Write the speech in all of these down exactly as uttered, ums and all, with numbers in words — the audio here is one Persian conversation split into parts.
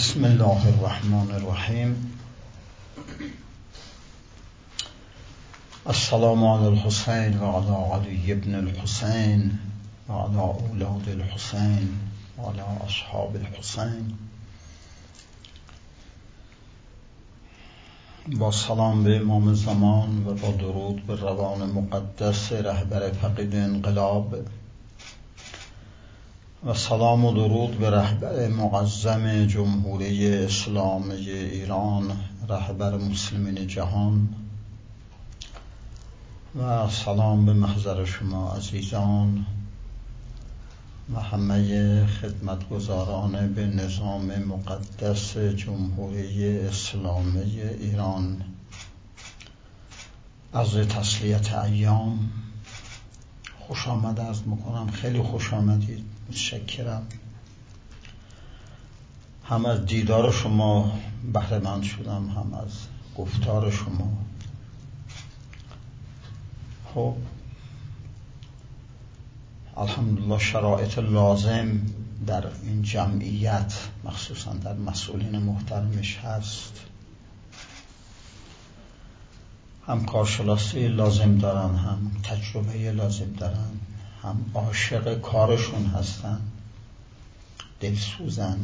بسم الله الرحمن الرحیم. السلام علی الحسین و علی علی ابن الحسین و علی اولاد الحسین و علی اصحاب الحسین. با سلام به امام زمان و با درود به روان مقدس رهبر فقید انقلاب و سلام و درود به رهبر معظم جمهوری اسلامی ایران، رهبر مسلمین جهان، و سلام به محضر شما عزیزان و همه خدمتگزاران به نظام مقدس جمهوری اسلامی ایران. از تسلیت ایام خوش آمد عرض میکنم. خیلی خوش آمدید، متشکرم. هم از دیدار شما بهره مند شدم، هم از گفتار شما. خب الحمدلله شرایط لازم در این جمعیت، مخصوصا در مسئولین محترمش هست. هم کارشناسی لازم دارن، هم تجربه لازم دارن، هم عاشق کارشون هستن، دلسوزن.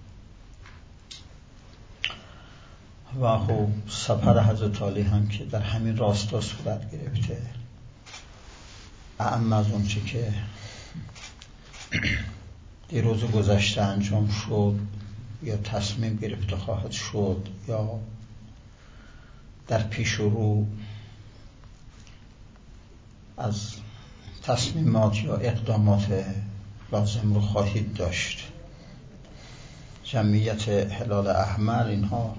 و خب سفر حضرت علی هم که در همین راستا صورت گرفته، اعم از اون چه که دیروز گذشته انجام شد یا تصمیم گرفته خواهد شد یا در پیش رو از تصمیمات یا اقدامات لازم رو خواهید داشت. جمعیت هلال احمر اینها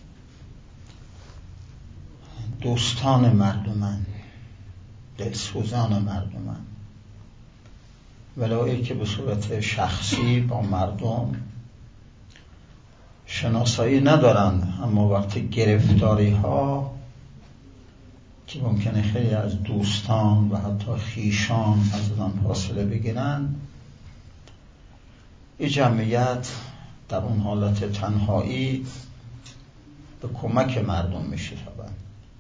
دوستان مردمن، دلسوزان مردمن، ولایی که به صورت شخصی با مردم شناسایی ندارند، اما وقتی گرفتاری ها که ممکنه خیلی از دوستان و حتی خیشان از آن فاصله بگیرن، این جمعیت در اون حالت تنهایی به کمک مردم میشه. طبعا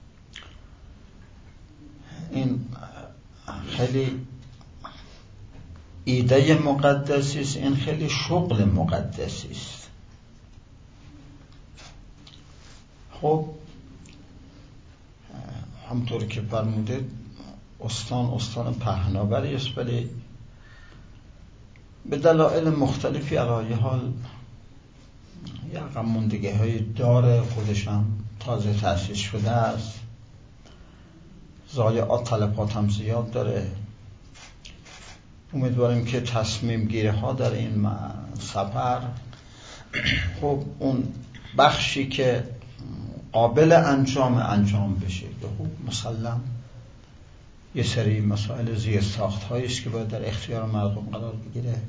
این خیلی ایده مقدسی است، این خیلی شغل مقدسی است. خب همطور که فرموده استان استان پهناوری است، ولی به دلایل مختلفی علی حال یه عقب موندگی های داره، خودش هم تازه تأسیس شده است، ضایعات تلفات هم زیاد داره. امیدواریم که تصمیم گیری ها در این سفر خب اون بخشی که قابل انجام انجام بشه. خب مسلم یه سری مسائل زیرساخت هایی است که باید در اختیار مردم قرار بگیره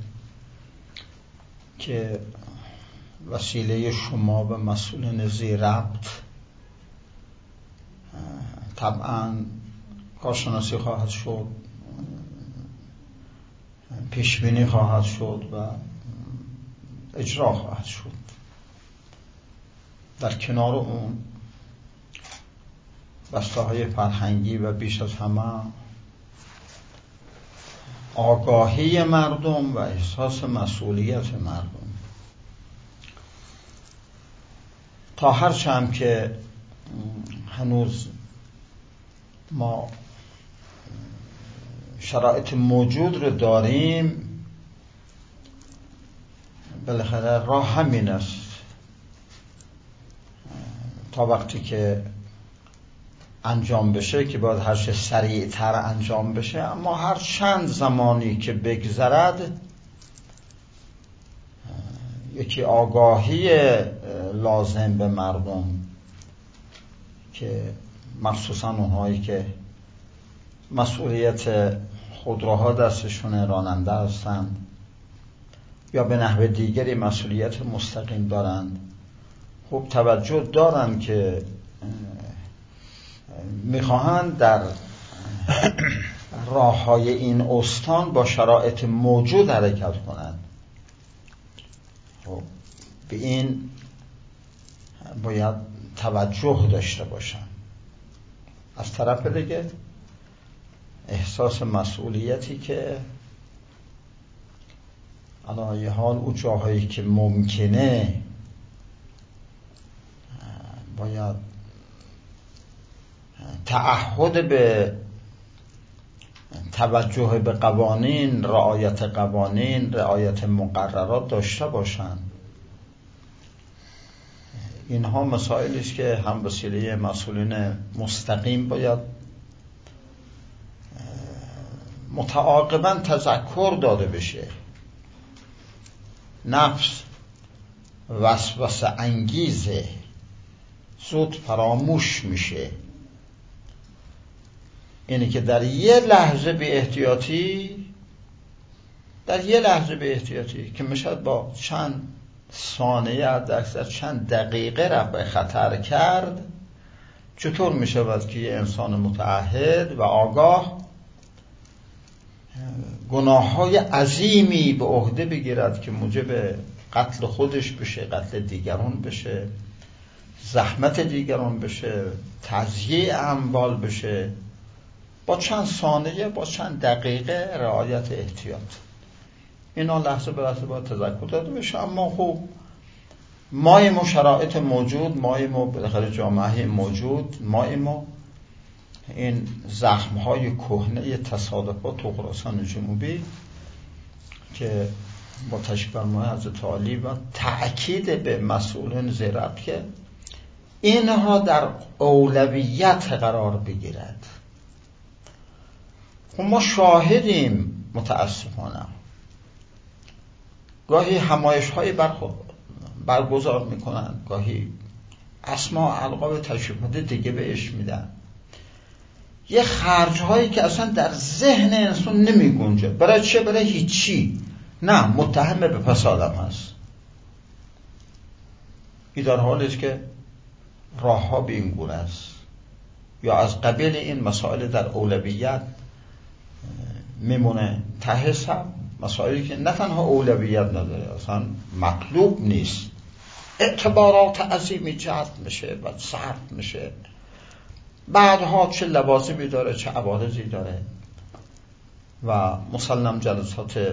که وسیله شما و مسئولین زیر ربط طبعا کارشناسی خواهد شد، پیشبینی خواهد شد و اجرا خواهد شد. در کنار اون بسته‌های فرهنگی و بیش از همه آگاهی مردم و احساس مسئولیت مردم. تا هر چند که هنوز ما شرایط موجود رو داریم، بالاخره راه همین است. تا وقتی که انجام بشه که باید هر چه سریعتر انجام بشه، اما هر چند زمانی که بگذرد یکی آگاهی لازم به مردم که مخصوصا اونهایی که مسئولیت خودروها دستشونه، راننده هستند یا به نحو دیگری مسئولیت مستقیم دارند، خوب توجه دارند که میخواهند در راه های این استان با شرایط موجود حرکت کنند. خب به این باید توجه داشته باشن. از طرف دیگه احساس مسئولیتی که علایه حال او جاهایی که ممکنه باید تعهد به توجه به قوانین، رعایت قوانین، رعایت مقررات داشته باشند. اینها مسائلی است که هم وسیله مسئولین مستقیم باید متعاقباً تذکر داده بشه. نفس وسوسه انگیزه، زود فراموش میشه. اینه که در یه لحظه به احتیاطی در یه لحظه به احتیاطی که میشد با چند ثانیه حداکثر چند دقیقه را به خطر کرد، چطور میشود که یه انسان متعهد و آگاه گناه‌های عظیمی به عهده بگیرد که موجب قتل خودش بشه، قتل دیگران بشه، زحمت دیگران بشه، تضییع اموال بشه، با چند ثانیه، با چند دقیقه رعایت احتیاط. اینا لحظه به لحظه باید تذکر داده بشه. اما خب مایم و شرایط موجود، مایم و بالاخره جامعه موجود، مایم و این زخم‌های کهنه تصادفات و خراسان جنوبی که با تشریف فرمای حضرت عالی و تأکید به مسئولین زیربط که اینها در اولویت قرار بگیرد. خب ما شاهدیم متاسفانه گاهی همایش‌های برگزار میکنن، گاهی اسما القاب تشریفات دیگه بهش میدن، یه خرج‌هایی که اصلا در ذهن انسان نمی گنجه. برای چه؟ برای هیچی. نه، متهم به فسادم هست. این در حالی است که راه ها به این گونه است. یا از قبیل این مسائل در اولویت میمونه. تهش هم مسائلی که نه تنها اولویت نداره، اصلا مطلوب نیست، اعتبارات عظیمی جذب میشه و صرف میشه، بعدها چه لوازمی داره، چه عوارضی داره. و مسلم جلسات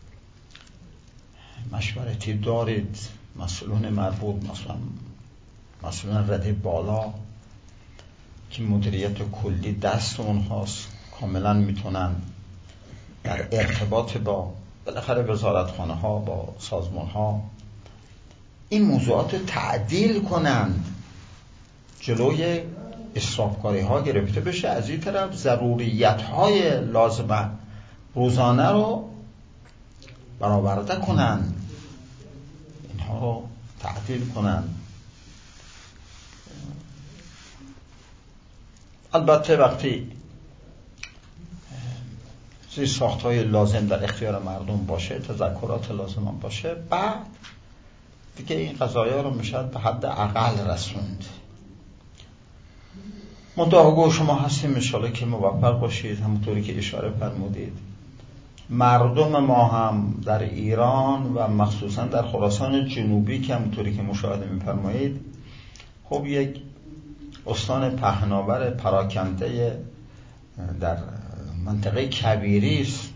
مشورتی دارید، مسئولون مربوط، مثلا مسئولون رده بالا که مدیریت کلی دست اونهاست، کاملا میتونن در ارتباط با بالاخره وزارتخانه ها، با سازمان ها این موضوعات تعدیل کنند، جلوی اسرافکاری ها گرفته بشه، از این طرف ضروریت های لازمه روزانه رو برآورده کنند، اینها رو تعدیل کنند. البته وقتی زیرساخت‌های لازم در اختیار مردم باشه، تذکرات لازم هم باشه، بعد دیگه این قضایا رو میشد به حد اقل رسوند. مدعاگو شما هستیم، انشالله که موفق باشید. همونطوری که اشاره فرمودید، مردم ما هم در ایران و مخصوصا در خراسان جنوبی که همونطوری که مشاهده می‌فرمایید، خب یک استان پهناور پراکنده در منطقه کبیری است،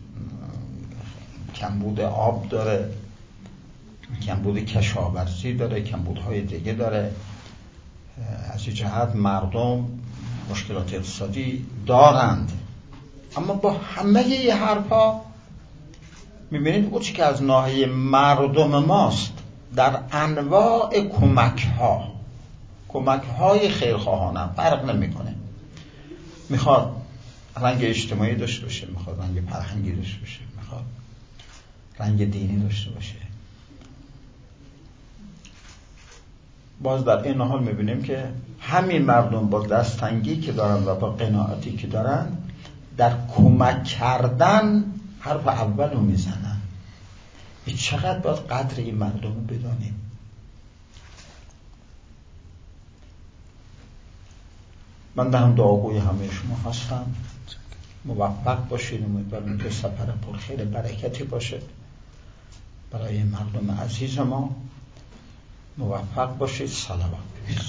کمبود آب داره، کمبود کشاورزی داره، کمبودهای دیگه داره. از این جهت مردم مشکلات اقتصادی دارند. اما با همه این حرفا میبینید اون چی که از ناحیه مردم ماست در انواع کمک ها، کمک های خیرخواهانه فرق نمیکنه، میخواد رنگ اجتماعی داشته باشه، میخواد رنگ فرهنگی داشته باشه، میخواد رنگ دینی داشته باشه. باز در این حال میبینیم که همین مردم با دستتنگی که دارن و با قناعتی که دارن در کمک کردن حرف اول رو میزنن. چقدر باید قدر این مردم رو بدانیم. من ده هم دعاگوی همه شما هستم، موفق باشید، امیدوارم که سفر پرخیر برکتی باشه برای مردم عزیز ما موفق باشید. صلوات.